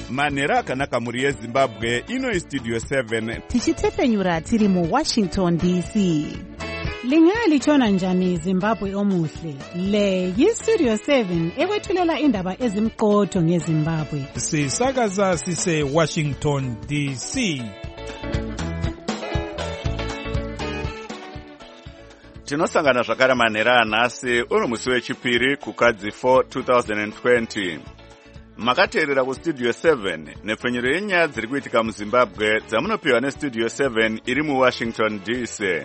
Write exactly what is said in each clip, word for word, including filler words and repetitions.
manhero akanaka mhuri yezimbabwe. Ino istudio seven tichitefenyura tiri muwashington D C. Lingalitshona njani Zimbabwe omuhle? Le yistudio seven ekwethulela indaba ezimqotho ngeZimbabwe. Sisakaza sise Washington D C. tinosangana zvakare manhero anhasi uno musi wechipiri kukadzi four twenty twenty. Makateerera kustudio seven nepfenyuro yenyaya dziri kuitika muZimbabwe dzamunopiwa nestudio seven iri muWashington D C.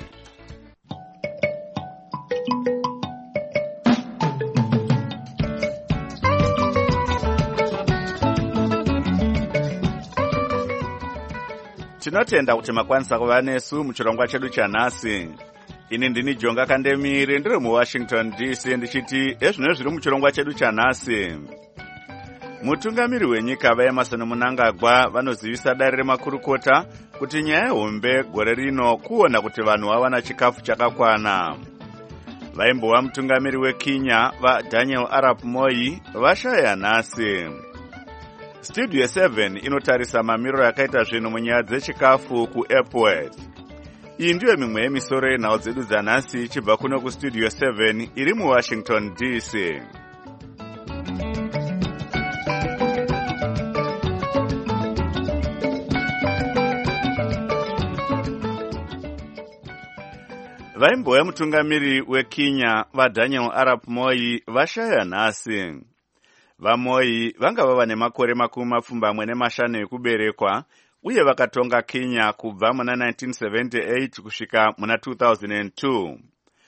Tinotenda kuti makwanisa kuva nesu muchirongwa chedu chanhasi. Ini ndini Jonga Kandemiri ndiri muWashington D C ndichiti ezvino zviri muchirongwa chedu chanhasi. Mutungamiri wenyika vaEmmerson Mnangagwa vanozivisa dare remakurukota kuti nyaya hombe gore rino kuona kuti vanhu vawana chikafu chakakwana. Vaimbova mutungamiri weKenya vaDaniel Arap Moi vashaya nhasi. Studio seven inotarisa mamiriro yakaita zvinhu munyaya dzechikafu kuEpworth. Iyi ndiyo mimwe yemisoro yenhau dzedu dzanhasi ichibva kuno kustudio seven iri muWashington D C. Vaimbova mutungamiri weKenya vaDaniel Arap Moi vashaya nhasi. VaMoi vanga vava nemakore makumi mapfumbamwe nemashanu ekuberekwa uye vakatonga Kenya kubva muna nineteen seventy-eight kusvika muna two thousand two.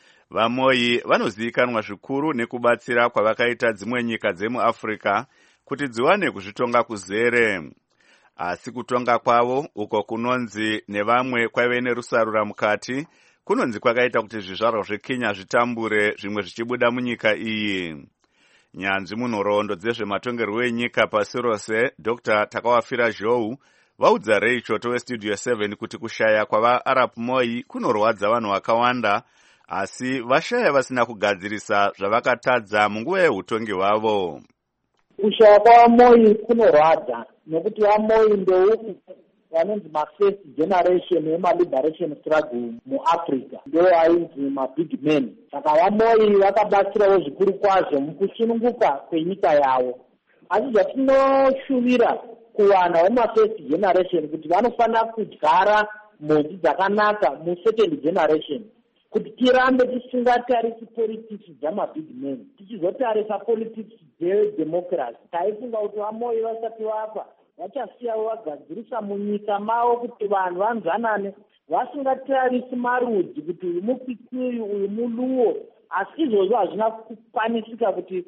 VaMoi vanozivikanwa zvikuru nekubatsira kwavakaita dzimwe nyika dzemuAfrica kuti dziwane kuzvitonga kuzere. Asi kutonga kwavo uko kunonzi nevamwe kwaive nerusarura mukati kunonzi kwakaita kuti zvizvarwa zveKenya zvitambure zvimwe zvichibuda munyika iyi. Nyanzvi munhoroondo dzezvematongerwo enyika pasi rose Doctor Takawafira Zhou vaudza Ray Choto westudio seven kuti kushaya kwavaArap Moi kunorwadza vanhu vakawanda, asi vashaya vasina kugadzirisa zvavakatadza munguva yeutongi hwavo. Kushaya kwavaMoi kunorwadza nekuti vaMoi ndou vanonzi mafirst generation yemaliberation struggle muAfrica, ndo ainzi mabig men. Saka vaMoi vakabatsirawo zvikuru kwazvo mukusununguka kwenyika yavo. Asi zvatinoshuvira kuwana vemafirst generation kuti vanofanira kudyara mhodzi dzakanaka musecond generation, kuti tirambe tisingatarisi politics dzamabig men, tichizotarisa politics dzedemocracy. Taifunga kuti vaMoi vasati vafa vachasiyawo vagadzirisa munyika mavo kuti vanhu vanzwanane vasingatarisi marudzi kuti uyu muPituyu uyu muluo, asi izvozvo hazvina kukwanisika kuti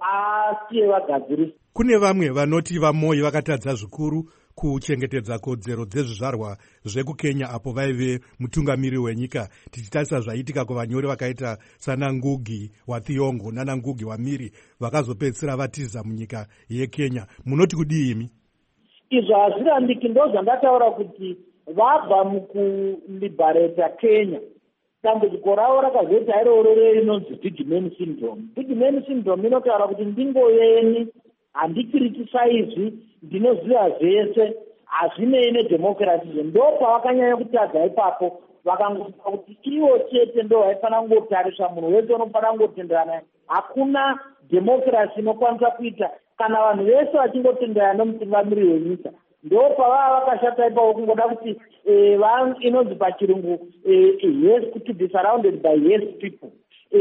vasiye vagadzirisa. Kune vamwe vanoti vaMoi vakatadza zvikuru kuchengetedza kodzero dzezvizvarwa zvekuKenya apo vaive mutungamiri wenyika, tichitarisa zvaitika kuvanyori vakaita sana Ngugi wa Thiong'o nana Ngugi wa Miri vakazopedzisira vatiza munyika yeKenya. Munoti kudii imi? Izvo hazvirambiki, ndo zvandataura kuti vabva mukuliberata Kenya. Dambudziko ravo rakazoita iroro rinonzi big man syndrome. Big man syndrome inotaura kuti ndingoyeni, handikritisaizi, ndinoziva zvese, hazvinei nedemocracy. Ndo pavakanyanya kutadza ipapo vakangofunga kuti ivo chete ndo vaifanira kungotariswa, munhu wese unofanira kungotenderana. Hakuna democracy inokwanisa kuita kana vanhu vese vachingotenderana nomutungamiri wenyika. Ndo pavava vakashata ipapo kungoda kuti inonzi pachirungu yes, to be surrounded by yes people.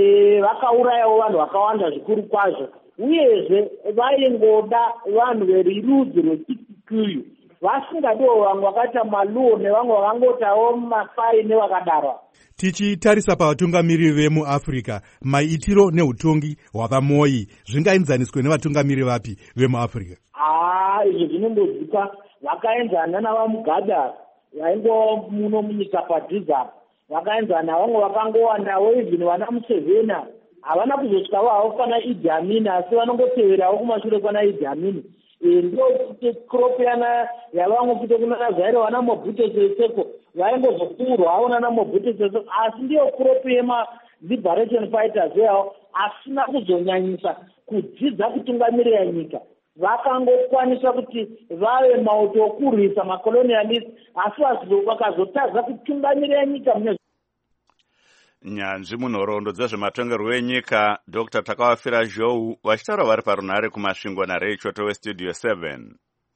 Vakaurayawo vanhu vakawanda zvikuru kwazvo, uyezve vaingoda vanhu verudzi rweChikikuyu, vasingadiwo vamwe vakaita maluo nevamwe vakangotawo Masai nevakadaro. Tichitarisa pavatungamiri vemuAfrica, maitiro neutongi hwavaMoi zvingaenzaniswe nevatungamiri vapi vemuAfrica? Ah, izvo zvinongozipa. Vakaenzana navaMugabe vaingo muno munyika padhiza, vakaenzana vamwe vakangowandawo even vana Museveni havana kuzosvikawo havo kana Idi Amin, asi vanongoteverawo kumashure kwana Idi Amin. Ndio kuti crop yana yavamwe kuti kuna Zaire vana Mobutu Seseko vaingozokurwa havo nana Mobutu Seseko, asi ndiyo crop yema liberation fighters yavo asina kuzonyanyisa kudzidza kutungamirira nyika. vakangokwanisa kuti vave mauto okurwisa makolonialist, asi vakazotadza kutungamirira nyika mune nyanzvi munhoroondo dzezvematongerwo enyika Doctor Takawafira Zhou vachitaura vari parunhare kumasvingo naRay Choto westudio seven.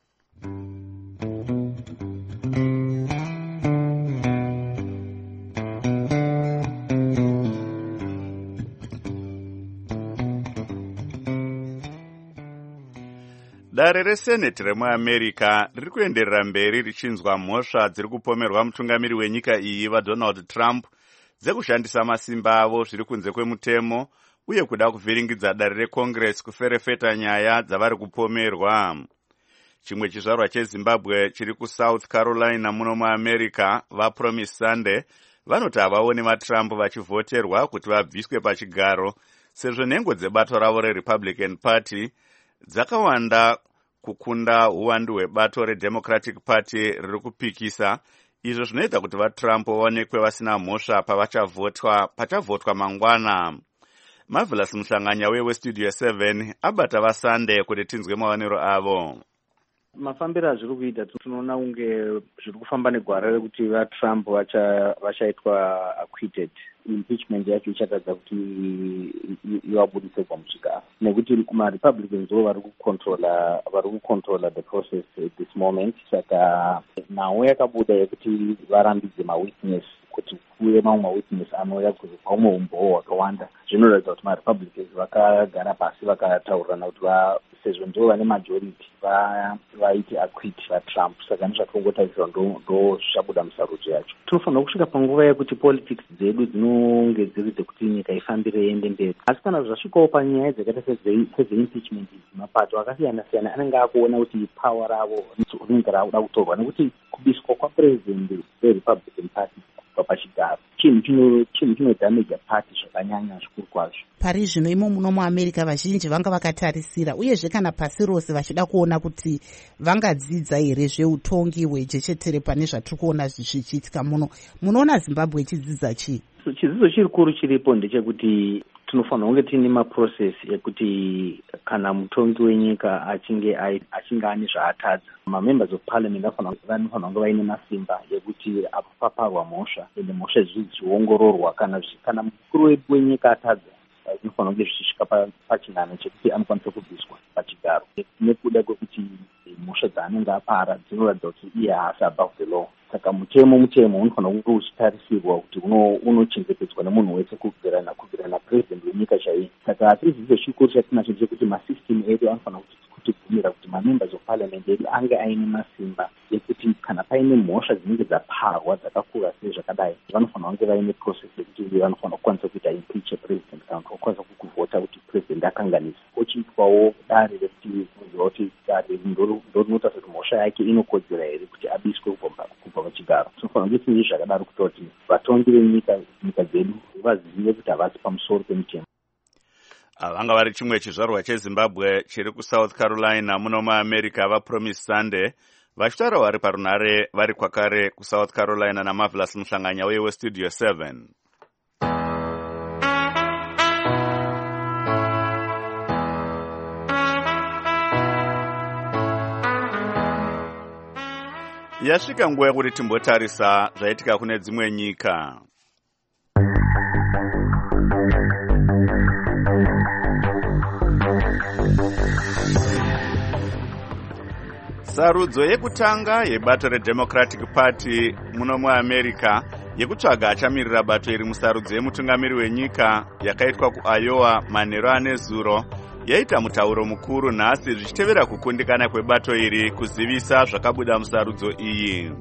Dare reseneti remuamerica riri kuenderera mberi richinzwa mhosva dziri kupomerwa mutungamiri wenyika iyi vaDonald Trump dzekushandisa masimba avo zviri kunze kwemutemo uye kuda kuvhiringidza dare reCongress kuferefeta nyaya dzavari kupomerwa. Chimwe chizvarwa cheZimbabwe chiri kuSouth Carolina muno muamerica vaPromise Sunday vanoti havaoni vaTrump vachivhoterwa kuti vabviswe pachigaro sezvo nhengo dzebato ravo reRepublican Party dzakawanda kukunda uwandu hwebato reDemocratic Party riri kupikisa, izvo zvinoita kuti vaTrump vaonekwe vasina mhosva pavachavhotwa pachavhotwa mangwana. Marvelous Muhlanganya westudio seven abata vaSunday kuti tinzwe maonero avo. Mafambiro azviri kuita tunoona unge zviri kufamba negwara rekuti vaTrump vachaitwa acquitted. Impeachment yacho ichatadza kuti ivabudise pamuchigaro nekuti maRepublicans vo vari kucontrola vari kucontrola the process at this moment. Saka nhau yakabuda yekuti varambidze mawitness kuti kuve mamwe mawitness anouya kuzopa umwe umboo hwakawanda. Zvinoratidza kuti maRepublicans vakagara pasi vakataurirana kuti sezvo ndivo vane majority vaiti acquit vaTrump. Saka ndozvatongotarisirwa ndo zvichabuda musarudzo yacho. Tinofanira kusvika panguva yekuti politics dzedu dzinonge dziri dzekuti nyika ifambire iende mberi. Asi kana zvasvikawo panyaya dzakaita sezveimpeachment mapato akasiyana siyana anenge akuona kuti power ravo rinenge rakuda kutorwa nekuti kubiswa kwapresident weRepublican Party pachigaro chinhu chinodhameja party zvakanyanya zvikuru kwazvo. Pari zvino imo muno muAmerica vazhinji vanga vakatarisira uyezve kana pasi rose vachida kuona kuti vangadzidza here zveutongi hwejechetere pane zvatiri kuona zvichiitika muno. Munoona Zimbabwe ichidzidza chii? Chidzidzo chirikuru chiripo ndechekuti tinofanira kunge tiine maprocess ekuti kana mutongi wenyika achinge achinge ane zvaatadza, mamembers of parliament vanofanira kunge vaine masimba ekuti apo paparwa mhosva ende mhosva zvichiongororwa kana kana mukuru wedu wenyika atadza zvinofanira kunge zvichisvika pachinano chekuti anokwanisa kubviswa pachigaro nekuda kwekuti mhosva dzaanenge apara dzinoratidza kuti iye haasi above the law. Saka mutemo mutemo unofanira kunge uchitarisirwa kuti unochengetedzwa nemunhu wese kubvira nakubvira napresident wenyika chaiye. Saka chidzidzo chikuru chatinacho chekuti masystem edu anofanira kutibvumira kuti mamembers of parliament edu ange aine masimba ekuti kana paine mhosva dzinenge dzaparwa dzakakura sei zvakadai vanofanira kunge vaine process yekuti vanofanira kukwanisa kuita impeach president kana kukwanisa kuvhota kuti president akanganisa. Ochiitwawo dare rekuti kuziva kuti dare ndorinoita kuti mhosva yake inokodzera here kuti abiswe kubva pachigaro. Tinofanira kunge tine zvakadaro kuita kuti vatongi venyika nyika dzedu vazive kuti havasi pamusoro pemutemo. Vanga vari chimwe chizvarwa cheZimbabwe chiri kuSouth Carolina muno muAmerica vaPromise Sunday vachitaura vari parunhare vari kwakare kuSouth Carolina naMarvelous Muhlanganya westudio seven. Yasvika nguva yekuti timbotarisa zvaitika kune dzimwe nyika. Sarudzo yekutanga yebato reDemocratic Party muno muAmerica yekutsvaga achamirira bato iri musarudzo yemutungamiri wenyika yakaitwa kuIowa manheru ane zuro yaita mutauro mukuru nhasi zvichitevera kukundikana kwebato iri kuzivisa zvakabuda musarudzo iyi.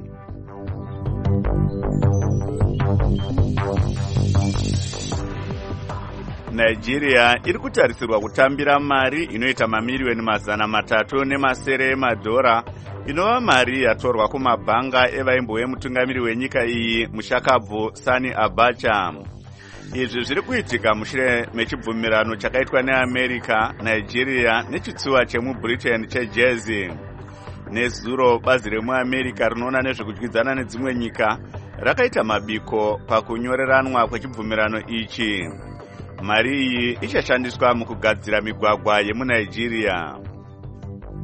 Nigeria iri kutarisirwa kutambira mari inoita mamiriyoni mazana matatu nemasere emadhora inova mari yatorwa kumabhanga evaimbo vemutungamiri wenyika iyi mushakabvu Sani Abacha. Izvi zviri kuitika mushure mechibvumirano chakaitwa neAmerica, Nigeria nechitsuwa chemuBritain cheJersey. Nezuro bazi remuAmerica rinoona nezvekudyidzana nedzimwe nyika rakaita mabiko pakunyoreranwa kwechibvumirano ichi. Mari iyi ichashandiswa mukugadzira migwagwa yemuNigeria.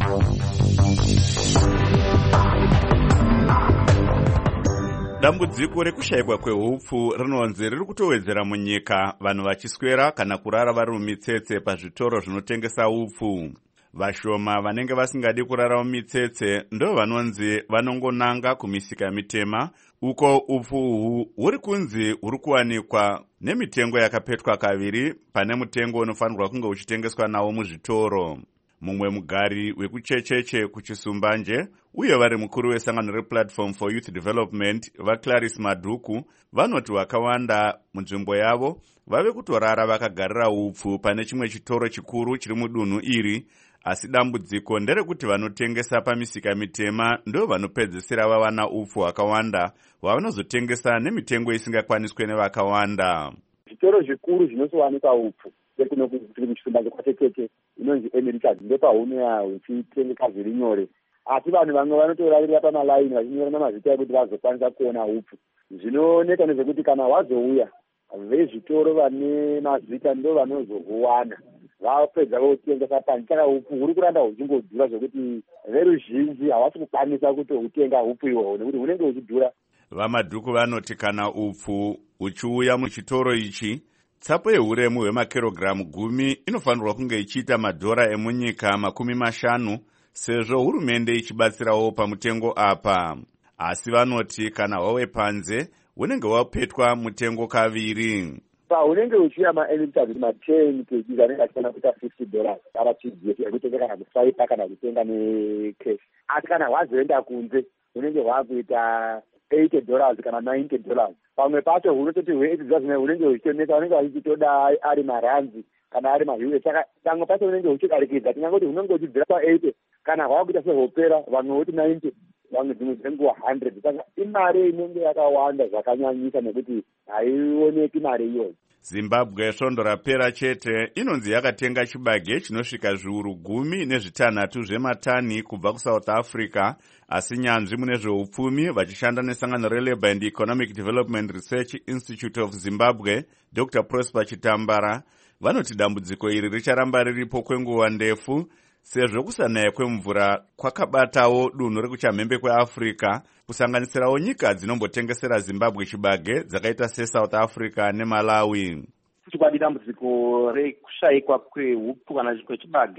Dambudziko rekushayikwa kwehupfu rinonzi riri kutowedzera munyika, vanhu vachiswera kana kurara vari mumitsetse pazvitoro zvinotengesa upfu. Vashoma vanenge vasingadi kurara mumitsetse ndo vanonzi vanongonanga kumisika mitema, uko upfu uhu huri kunzi huri kuwanikwa nemitengo yakapetwa kaviri pane mutengo unofanirwa kunge uchitengeswa nawo muzvitoro. Mumwe mugari wekuchecheche kuchisumbanje uye vari mukuru wesangano replatform for youth development vaClarice Madhuku vanoti vakawanda munzvimbo yavo vave kutorara vakagarira upfu pane chimwe chitoro chikuru chiri mudunhu iri, asi dambudziko nderekuti vanotengesa pamisika mitema ndo vanopedzisira vawana upfu hwakawanda hwavanozotengesa nemitengo isingakwaniswe nevakawanda. Zvitoro zvikuru zvinosowanikwa upfu sekuno kuri muchisumbanje kwatetete inonzi Americas ndopaunoya uchitengeka zviri nyore, asi vanhu vamwe vanotorarira pamalaini vachinyorana mazita ekuti vazokwanisa kuona upfu. Zvinooneka nezvekuti kana wazouya vezvitoro vane mazita ndo vanozohuwana vapedza votengesa pani, saka upfu huri kuramba huchingodhura zvekuti veruzhinji havasi kukwanisa kutohutenga upfu ihwohwo nekuti hunenge huchidhura. VaMadhuku vanoti kana upfu uchiuya muchitoro ichi, tsapo yehuremu hwemakirogiramu gumi inofanirwa kunge ichiita madhora emunyika makumi mashanu, sezvo hurumende ichibatsirawo pamutengo apa. Asi vanoti kana hwawe panze hunenge hwapetwa mutengo kaviri. Paunenge uchiya maElitazi ma-ten kg anenge achifana kuita fifty dollars kana chidhiefi yekutenga kana kusaipa kana kutenga necash. Asi kana hwazoenda kunze hunenge hwakuita eighty dollars kana ninety dollars. Pamwe pacho hunototi hwe-eighty dollars hunenge huchitoneka, hunenge huchitoda ari maranzi kana ari mahiwe. Saka pamwe pacho hunenge huchidarikidza, tingangoti hunenge huchibvira pa-eighty kana hwakuita sehopera vamwe voti ninety vamwe dzimwe dzenguva one hundred. Saka imari inenge yakawanda zvakanyanyisa nekuti haioneki mari iyoyo. Zimbabwe svondo rapera chete inonzi yakatenga chibage chinosvika zviuru gumi nezvitanhatu zvematani kubva kuSouth Africa, asi nyanzvi mune zveupfumi vachishanda nesangano reLabour and Economic Development Research Institute of Zimbabwe Doctor Prosper Chitambara vanoti dambudziko iri richaramba riripo kwenguva ndefu, sezvo kusanaya kwemvura kwakabatawo dunhu rekuchamhembe kweAfrica, kusanganisirawo nyika dzinombotengesera Zimbabwe chibage dzakaita seSouth Africa neMalawi. Chikwadi dambudziko rekushayikwa kwehupfu kana kwechibage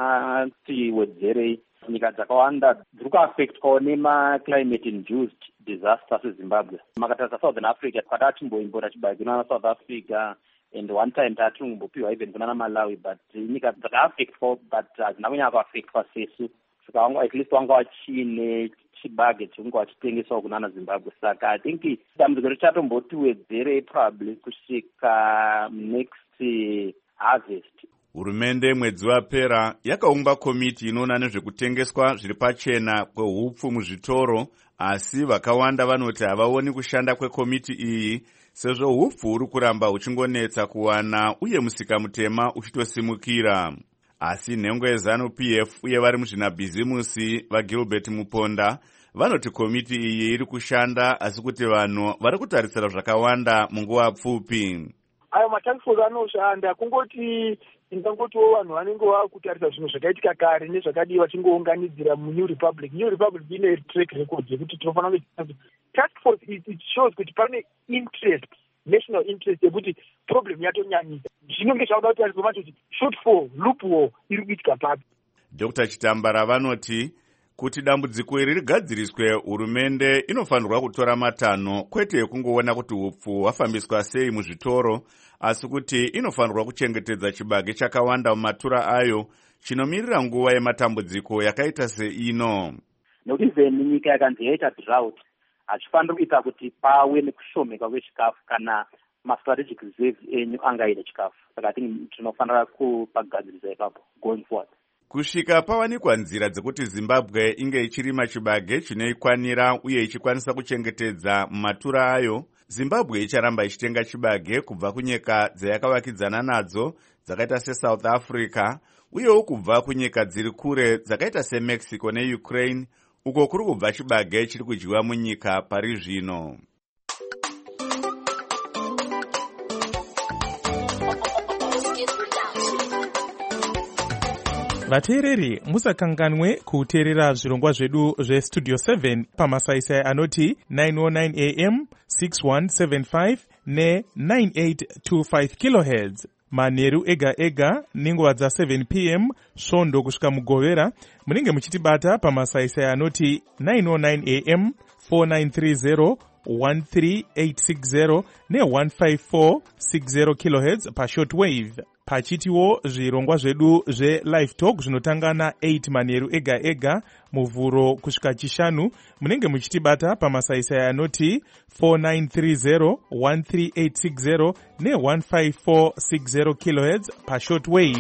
rati wedzerei, nyika dzakawanda dziri kuafectwawo nemaclimate induced disasters eZimbabwe. Makatarisa Southern Africa takada timboimbora chibage kuna South Africa, and one time tatingombopiwa even kuna Malawi, but nyika dzakaaffectwa but hadzina kunyanya kuaffectwa sesu. Saka wangu at least wanga wachine chibage chunga wachitengeswa kunana Zimbabwe. Saka I think dambudziko richatomboti wedzerei probably kusvika next harvest. Hurumende mwedzi wapera yakaumba komiti inoona nezvekutengeswa zviri pachena kwehupfu muzvitoro, asi vakawanda vanoti havaoni kushanda kwekomiti iyi sezvo hupfu huri kuramba huchingonetsa kuwana uye musika mutema uchitosimukira. Asi nhengo yeZanu-P F uye vari muzvinabhizimusi vaGilbert Muponda vanoti komiti iyi iri kushanda, asi kuti vanhu vari kutarisira zvakawanda munguva pfupi. Ayo mataxi anoshanda kungoti ingangotiwo vanhu vanenge vakutarisa zvinhu zvakaitika kare nezvakadiwa vachingounganidzira muNew Republic. New Republic ine track record yekuti tinofanira kuti task force it shows kuti pane interest, national interest yekuti problem yatonyanyisa. Zvinenge zvauda kutariswa macho kuti shortfall loophole iri kuitika papi. Doctor Chitambara vanoti kuti dambudziko iri rigadziriswe, hurumende inofanirwa kutora matanho, kwete kungoona kuti hupfu hwafambiswa sei muzvitoro, asi kuti inofanirwa kuchengetedza chibage chakawanda mumatura ayo chinomirira nguva yematambudziko yakaita seino. Nokuti even nyika yakanzi yaita drought hachifaniri kuita kuti pawe nekushomeka kwechikafu kana ma-strategic reserves enyu angaita chikafu. Saka tinofanira kupagadzirisa ipapo going forward. Kusvika pawanikwa nzira dzekuti Zimbabwe inge ichirima chibage chinoikwanira uye ichikwanisa kuchengetedza mumatura ayo, Zimbabwe icharamba ichitenga chibage kubva kunyika dzayakavakidzana nadzo dzakaita seSouth Africa, uyewo kubva kunyika dziri kure dzakaita seMexico neUkraine, uko kuri kubva chibage chiri kudyiwa munyika pari zvino. vateereri musakanganwe kuteerera zvirongwa zvedu zvestudio seven pamasaisai anoti nine oh nine a m six one seven five ne nine eight two five kilohertz manheru ega ega nenguva dza seven p m svondo kusvika mugovera. Munenge muchitibata pamasaisai anoti nine oh nine a m four nine three zero one three eight six zero ne one five four six zero kilohertz pashortwave. Pachitiwo zvirongwa zvedu zve-live talk zvinotanga na eight manheru ega ega muvhuro kusvika chishanu. Munenge muchitibata pamasaisai anoti four nine three zero one three eight six zero ne one five four six zero kilohertz pashortwave.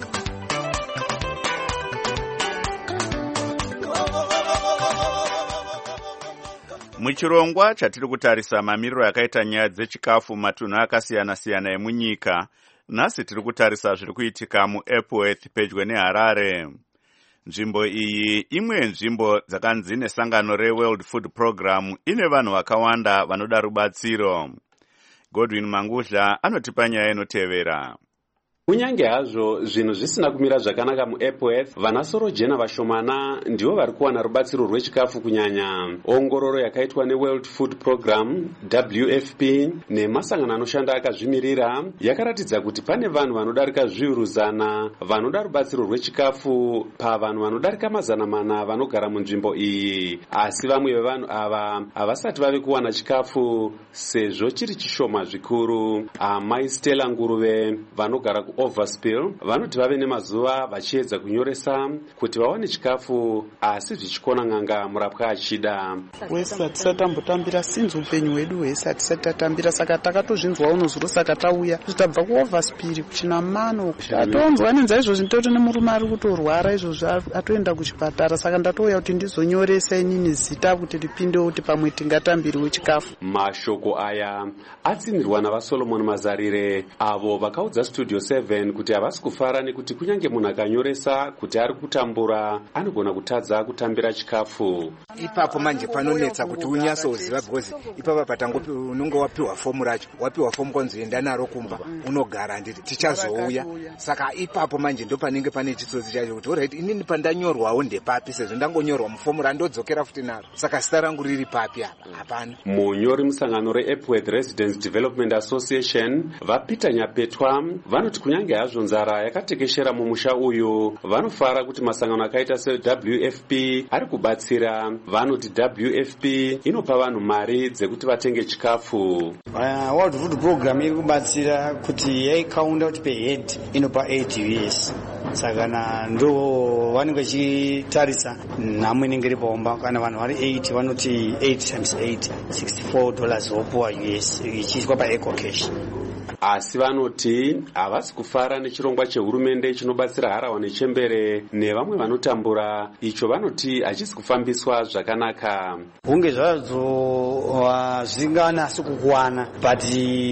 Muchirongwa chatiri kutarisa mamiriro yakaita nyaya dzechikafu matunhu akasiyana-siyana emunyika, nhasi tiri kutarisa zviri kuitika muEpworth pedyo neHarare. Nzvimbo iyi imwe yenzvimbo dzakanzi nesangano reWorld Food Program ine vanhu vakawanda vanoda rubatsiro. Godwin Mangudla anotipa nyaya inotevera. Kunyange hazvo zvinhu zvisina kumira zvakanaka muEpworth, vanasorojena vashomana ndivo vari kuwana rubatsiro rwechikafu kunyanya. Ongororo yakaitwa neWorld Food Program W F P nemasangano anoshanda akazvimirira yakaratidza kuti pane vanhu vanodarika zviuru zana vanoda rubatsiro rwechikafu pavanhu vanodarika mazana mana vanogara munzvimbo iyi, asi vamwe vevanhu ava havasati vave kuwana chikafu sezvo chiri chishoma zvikuru. Amai Stella Nguruve vanogara ku Overspill vanoti vave nemazuva vachiedza kunyoresa kuti vawane chikafu asi zvichikona nganga murapwa achida. Wese hatisati tambotambira sinzi upenyu hwedu hwese hatisati tatambira, saka takatozvinzwa unozuro saka tauya titabva kuOverspill kuChinamano tatonzwa nenza izvozvi nditoti nemurume ari kutorwara izvozvi atoenda kuchipatara, saka ndatouya kuti ndizonyoresa inini zita kuti ripindewo kuti pamwe tingatambiriwo chikafu. Mashoko aya atsimirwa navaSolomon Mazarire avo vakaudza Studio seven kuti havasi kufara nekuti kunyange munhu akanyoresa kuti ari kutambura anogona kutadza kutambira chikafu. Ipapo manje panonetsa kuti unyasoziva because ipapa patangopi unonge wapiwa fomu racho, wapiwa fomu konzi enda naro kumba unogara ndiri tichazouya, saka ipapo manje ndo panenge pane chitsotsi chacho kuti alright inini pandanyorwawo ndepapi sezvo ndangonyorwa mufomu randodzokera futi naro, saka zita rangu riri papi apa hapana. Munyori musangano reEpworth Residents Development Association vaPeter Nyapetwa vanoti kunyange hazvo nzara yakatekeshera mumusha uyu vanofara kuti masangano akaita seW F P ari kubatsira. Vanoti W F P inopa vanhu mari dzekuti vatenge chikafu. Uh, World Food Program iri kubatsira kuti yaikaunda kuti per head inopa eight U S, saka na ndo vanenge vachitarisa nhamo inenge iri paomba. Kana vanhu vari eight vanoti eight times eight sixty-four dollars vopuwa U S ichiiswa paEco Cash. Asi vanoti havasi kufara nechirongwa chehurumende chinobatsira harahwa nechembere nevamwe vanotambura, icho vanoti hachisi kufambiswa zvakanaka. Hunge zvadzo zvinganasi kukuwana but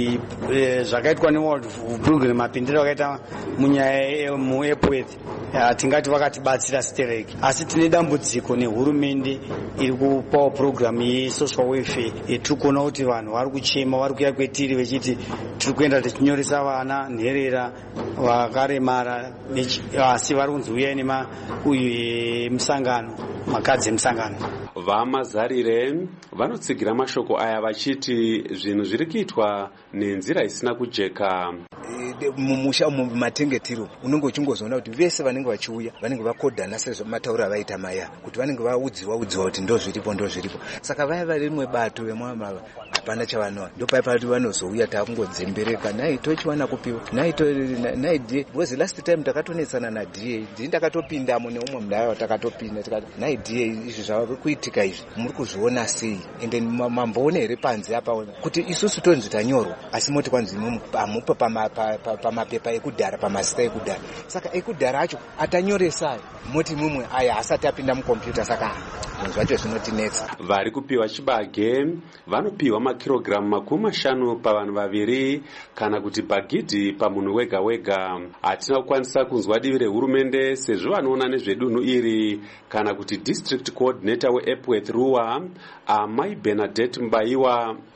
zvakaitwa neWorld Food Program mapindiro akaita munyaya muEpworth tingati vakatibatsira stereki, asi tine dambudziko nehurumende iri kupawo program yesocial welfare tiri kuona kuti vanhu vari kuchema, vari kuya kwetiri vechiti tiri kuenda tichinyoresa vana nherera vakaremara, asi vari kunzi uyai nemusangano makadzi emusangano. VaMazarire vanotsigira mashoko aya vachiti zvinhu zviri kuitwa nenzira isina kujeka. Mumusha mumatengetiro unenge uchingozoona kuti vese vanenge vachiuya vanenge vakodhana sezvo matauro avaita maya kuti vanenge vaudziwa udziwa kuti ndo zviripo ndo zviripo, saka vaya vari rimwe bato vemwamava hapana chavanowa, ndo paipa kuti vanozouya takungodzembereka nai tochiwana kupiwa nai nai D A because last time takatonetsana na D A D ndakatopindamo neumwe mudaya watakatopinda tikati nai D A izvi zvava kuitika izvi muri kuzviona sei, ende mamboona here panze apa kuti isusu tonzi tanyorwa asi moti kwanzi amupa pama pamapepa ekudhara pamazita ekudhara, saka ekudhara acho atanyoresa moti mumwe aya asati apinda mukompyuta, saka zvinhu zvacho zvinotinetsa. Vari kupiwa chibage vanopiwa makirogiramu makumi mashanu pavanhu vaviri kana kuti bhagidhi pamunhu wega wega. Hatina kukwanisa kunzwa divi rehurumende sezvo vanoona nezvedunhu iri kana kuti district coordinator weEpworth Ruwa Amai Bernadette Mbaiwa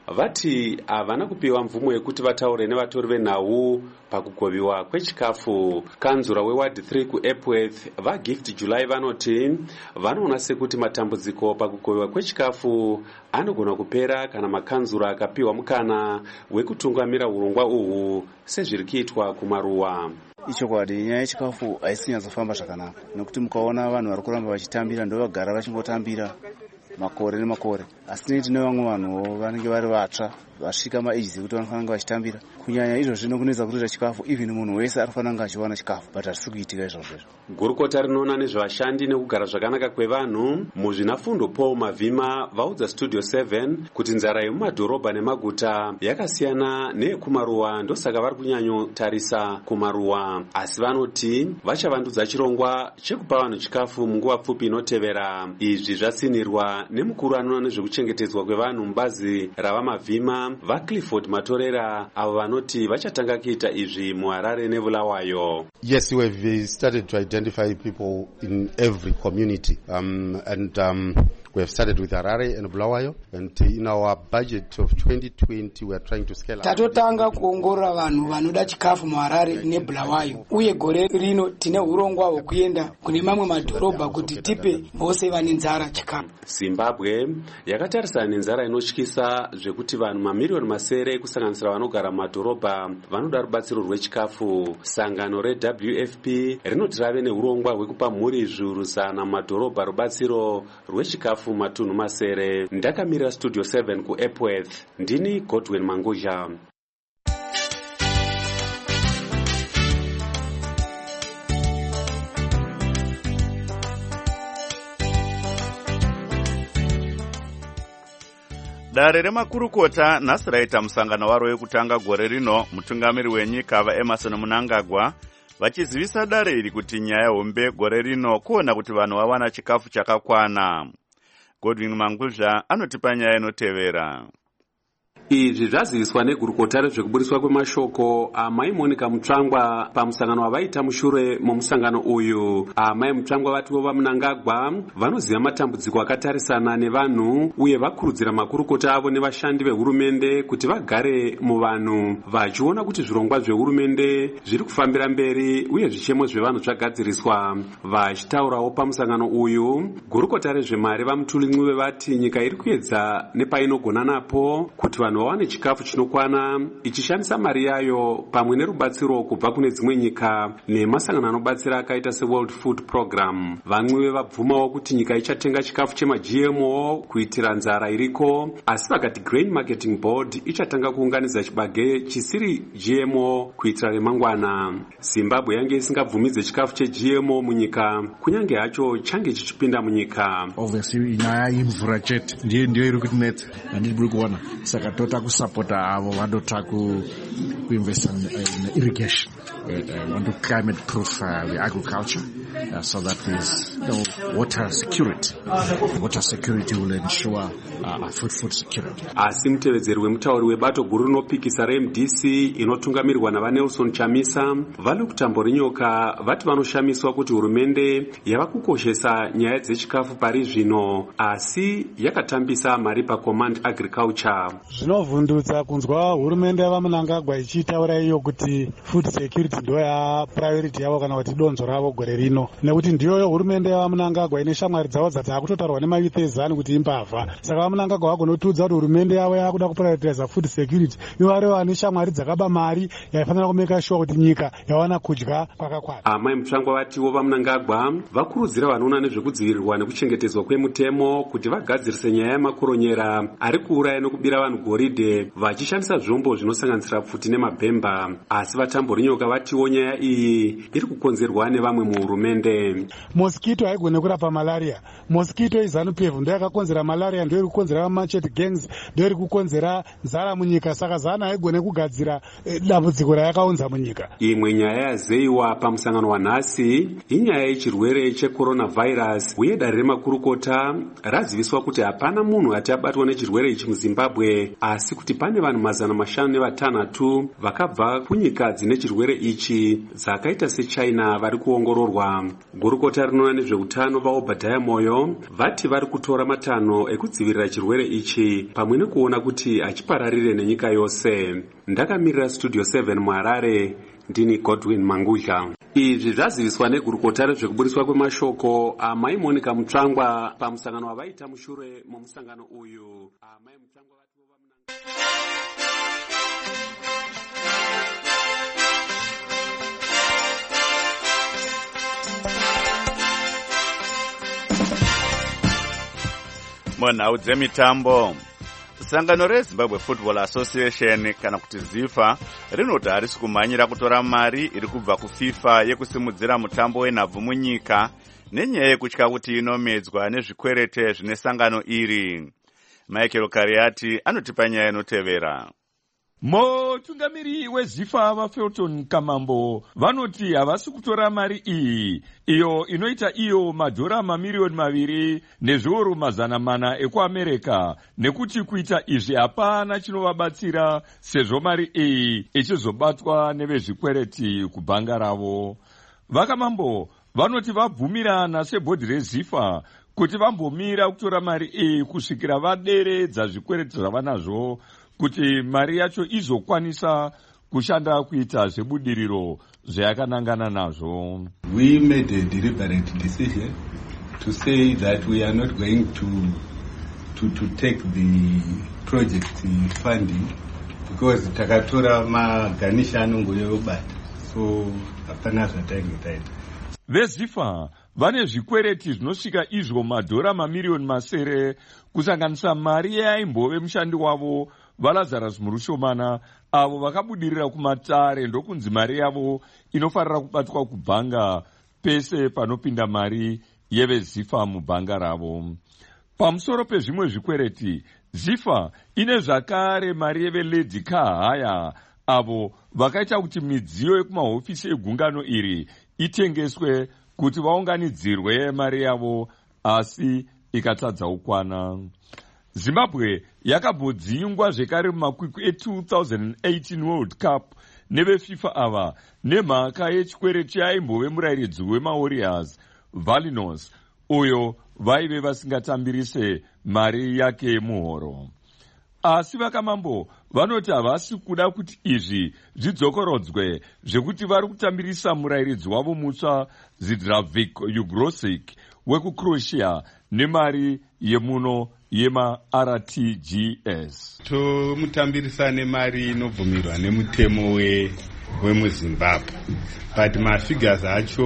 vati havana kupiwa mvumo yekuti vataure nevatori venhau pakugoviwa kwechikafu. Kanzura weward three kuEpworth vaGift July vanoti vanoona sekuti matambudziko pakugoviwa kwechikafu anogona kupera kana makanzura akapiwa mukana wekutungamira urongwa uhwu sezviri kuitwa kumaruwa. Ichokwadi nyaya yechikafu haisi kunyatsofamba zvakanaka nekuti mukaona vanhu vari kuramba vachitambira ndovagara vachingotambira makore nemakore, asi neti nevamwe vanhu vanenge vari vatsva vasvika maages ekuti vanofanira vachitambira. Kunyanya izvozvi nokunetsa kutoita chikafu, even munhu wese anofanira achiwana chikafu, but hazvisi kuitika izvozvo. Gurukota rinoona nezvevashandi nekugara zvakanaka kwevanhu muzvinafundo Paul Mavhima vaudza Studio seven kuti nzara yemumadhorobha nemaguta yakasiyana neyekumaruwa, ndosaka vari kunyanyotarisa kumaruwa, asi vanoti vachavandudza chirongwa chekupa vanhu chikafu munguva pfupi inotevera. Izvi zvatsinirwa nemukuru anoona nezvekuchengetedzwa kwevanhu mubazi ravamavhima vaClifford Matorera, avo vanoti vachatanga kuita izvi muHarare neBulawayo. Yes, we have started to identify people in every community um, and um, we have started with Harare and Bulawayo, and in our budget of twenty twenty we are trying to scale up. Tatotanga kuongorora vanhu vanoda chikafu muHarare neBulawayo, uye gore rino tine urongwa hwekuenda kune mamwe madhorobha kuti tipe vose vane nzara chikafu. Zimbabwe yakatarisana nenzara inotyisa zvekuti vanhu mamiliyoni masere kusanganisira vanogara mumadhorobha vanoda rubatsiro rwechikafu. Sangano reW F P rinoti rave neurongwa hwekupa mhuri zviuru zana mumadhorobha rubatsiro rwechikafu matunhu masere. Ndakamirira Studio seven kuEpworth, ndini Godwin Manguzha. Dare remakurukota nhasi raita musangano waro wekutanga gore rino. Mutungamiri wenyika vaEmerson Mnangagwa vachizivisa dare iri kuti nyaya hombe gore rino kuona kuti vanhu vawana chikafu chakakwana. Godwin Manguzha anotipa nyaya inotevera. Izvi zvaziviswa negurukota rezvekuburiswa kwemashoko amai Monica Mutsvangwa pamusangano wavaita mushure momusangano uyu. Amai Mutsvangwa vatiwo vaMnangagwa vanoziva matambudziko akatarisana nevanhu uye vakurudzira makurukota avo nevashandi vehurumende kuti vagare muvanhu vachiona kuti zvirongwa zvehurumende zviri kufambira mberi uye zvichemo zvevanhu zvagadziriswa. Vachitaurawo pamusangano uyu, gurukota rezvemari vaMutulimwiwe vati nyika iri kuedza nepainogona napo kuti vanhu vawane chikafu chinokwana ichishandisa mari yayo pamwe nerubatsiro kubva kune dzimwe nyika nemasangano anobatsira akaita seWorld Food Program. Vamwe vabvumawo kuti nyika ichatenga chikafu chemaG M O kuitira nzara iriko, asi vakati Grain Marketing Board ichatanga kuunganidza chibage chisiri G M O kuitira remangwana. Zimbabwe yange isingabvumidze chikafu cheG M O munyika, kunyange hacho change chichipinda munyika. Obviously nyaya yemvura chete ndiyo ndiyo iri kutinetsa, handidi buri kuona, saka tota kusapota avo vanotaka kuinvest in irrigation, uh, want to climate proof uh, the agriculture uh, so that there's you know, water security. Water security will ensure uh, food food security. Asi mutevedzeri wemutauri webato guru rinopikisa reM D C inotungamirirwa navaNelson Chamisa vali kutambori nyoka vati vanoshamiswa kuti hurumende yava kukoshesa nyaya dzechikafu pari zvino asi yakatambisa mari paCommand Agriculture. Zvinovhundutsa kunzwa hurumende yavaMnangagwa ichitaura iyo kuti food security ndo ya priority yavo kana kuti donzo ravo gore rino, nekuti ndiyo hurumende yavaMnangagwa ine shamwari dzavo dzatakutotaurwa nemayuth ezanu kuti imbavha. Saka vaMnangagwa vagonotudza kuti hurumende yavo yakuda kuprioritize food security, ivo vari vane shamwari dzakaba mari yaifanira kumeka sure kuti nyika yawana kudya kwakakwana. Amai Mutsvangwa vatiwo vaMnangagwa vakurudzira vanoona nezvekudzivirirwa nekuchengetedzwa kwemutemo kuti vagadzirise nyaya yamakoronyera ari kuuraya nekubira vanhu goridhe vachishandisa zvombo zvinosanganisira pfuti nemabhemba. Asi vatambori nyoka vatiwo nyaya iyi iri kukonzerwa nevamwe muhurumende. Mosquito haigone kurapa malaria. Mosquito iZanu-P F ndo yakakonzera malaria, ndo iri kukonzera machete gangs, ndo iri kukonzera nzara munyika. Saka Zanu haigone kugadzira eh, dambudziko rayakaunza munyika. Imwe nyaya yazeiwa pamusangano wanhasi inyaya yechirwere checoronavirus, uye dare remakurukota raziviswa kuti hapana munhu ati abatwa nechirwere ichi muZimbabwe, asi kuti pane vanhu mazana mashanu nevatanhatu vakabva kunyika dzine chirwere ichi dzakaita seChina vari kuongororwa. Gurukota rinoona nezveutano vaObadiah Moyo vati vari kutora matanho ekudzivirira chirwere ichi pamwe nekuona kuti achipararire nenyika yose. Ndakamirira Studio seven muHarare, ndini Godwin Mangudya. Izvi zvaziviswa negurukota rezvekuburiswa kwemashoko amai Monica Mutsvangwa pamusangano wavaita mushure momusangano uyu. Amai Mutsvangwa munhau dzemitambo. Sangano reZimbabwe Football Association kana kuti ZIFA rinoti harisi kumhanyira kutora mari iri kubva kuFIFA yekusimudzira mutambo wenhabvu munyika nenyaya yekutya kuti inomedzwa nezvikwerete zvine sangano iri. Michael Kariati anotipa nyaya inotevera. Mutungamiri weZIFA vaFelton Kamambo vanoti havasi kutora mari iyi iyo inoita iyo madhora mamiliyoni maviri nezviuru mazana mana ekuAmerika, nekuti kuita izvi hapana chinovabatsira sezvo mari iyi ichizobatwa nevezvikwereti kubhanga ravo. Vakamambo vanoti vabvumirana sebhodhi reZIFA kuti vambomira kutora mari iyi kusvikira vaderedza zvikwereti zvavanazvo kuti mari yacho izokwanisa kushanda kuita zvebudiriro zvayakanangana nazvo. We made a deliberate decision to say that we are not going to to to take the project funding because takatora maganisha anongoyobata, so hapana zvatainge taita. VeZIFA vane zvikwereti zvinosvika izvo madhora mamiliyoni masere kusanganisa mari yaimbove mushandi wavo vaLazarus Murushomana avo vakabudirira kumatare, ndokunzi mari yavo inofarira kubatwa kubhanga pese panopinda mari yeveZIFA mubhanga ravo. Pamusoro pezvimwe zvikwereti, ZIFA ine zvakare mari yeveLady Kahaya avo vakaita kuti midziyo yekumahofisi egungano iri itengeswe kuti vaunganidzirwe mari yavo asi ikatadza ukwana. Zimbabwe yakabhodzingwa zvekare mumakwikwi e-twenty eighteen World Cup neveFIFA ava nemhaka yechikwereti chaimbove murayiridzi wemaWarriors Valinos uyo vaive vasingatambirise mari yake muhoro. Asi Vakamambo vanoti havasi kuda kuti izvi zvidzokorodzwe zvekuti vari kutambirisa murayiridzi wavo mutsva Zdravik Ugrosic wekuCroatia nemari yemuno yema-R T G S. Tomutambirisa nemari inobvumirwa nemutemo we wemuZimbabwe, but mafigures acho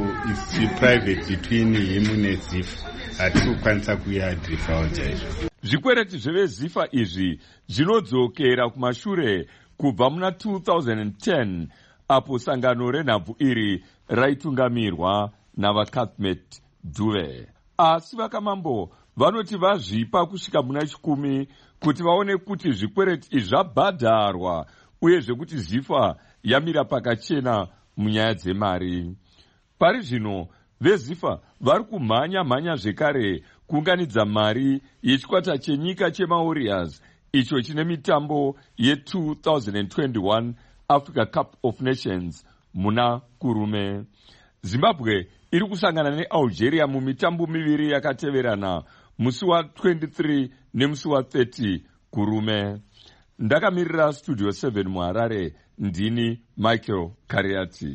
is private between him neZIFA. Hatisi kukwanisa kuyadhifa chaizvo. Zvikwereti zveveZIFA izvi zvinodzokera kumashure kubva muna two thousand ten apo sangano renhabvu iri raitungamirwa navaCuthbert Dube. Asi Vakamambo vanoti vazvipa kusvika muna chikumi kuti vaone kuti zvikwereti izvi zvabhadharwa uye zvekuti ZIFA yamira pakachena munyaya dzemari. Pari zvino veZIFA vari kumhanya mhanya zvekare kuunganidza mari yechikwata chenyika chemaWarriors icho chine mitambo ye-two thousand twenty-one Africa Cup of Nations muna kurume. Zimbabwe iri kusangana neAlgeria mumitambo miviri yakateverana, musi wa-twenty-three nemusi wa-thirty kurume. Ndakamirira Studio seven muHarare, ndini Michael Kariati.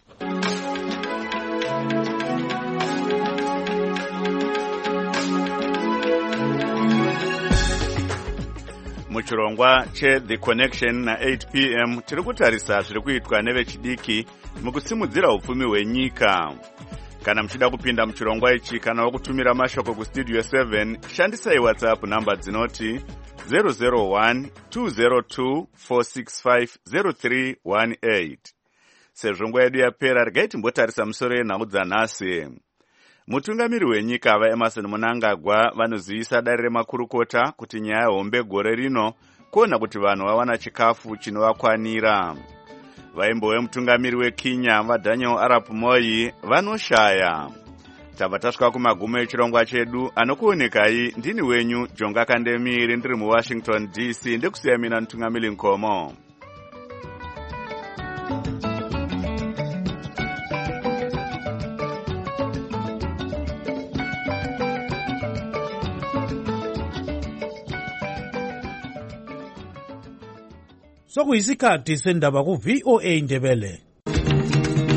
Muchirongwa che The Connection na eight p m tiri kutarisa zviri kuitwa nevechidiki mukusimudzira upfumi hwenyika. Kana muchida kupinda muchirongwa ichi kana wakutumira mashoko kuStudio seven, shandisai WhatsApp namba dzinoti zero zero one two zero two four six five zero three one eight. Sezvo nguva yedu yapera, regai timbotarisa musoro yenhau dzanhasi. Mutungamiri wenyika vaEmerson Mnangagwa vanozivisa dare remakurukota kuti nyaya hombe gore rino kuona kuti vanhu vawana chikafu chinovakwanira. Vaimbove mutungamiri weKenya vaDaniel Arap Moi vanoshaya. Tabva tasvika kumagumo echirongwa chedu, anokuonekai ndini wenyu Jonga Kandemiri, ndiri muWashington D C, ndikusiya mina Ntungamiri Nkomo. sokuyisikhathi sendaba ku-V O A Ndebele.